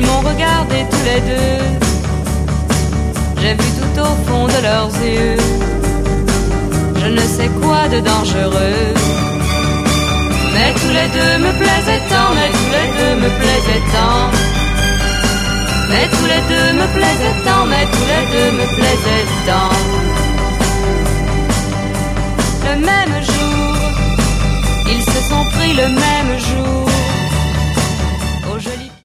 Ils m'ont regardé tous les deux. J'ai vu tout au fond de leurs yeux je ne sais quoi de dangereux. Mais tous les deux me plaisaient tant, mais tous les deux me plaisaient tant. Mais tous les deux me plaisaient tant, mais tous les deux me plaisaient tant. Le même jour, ils se sont pris le même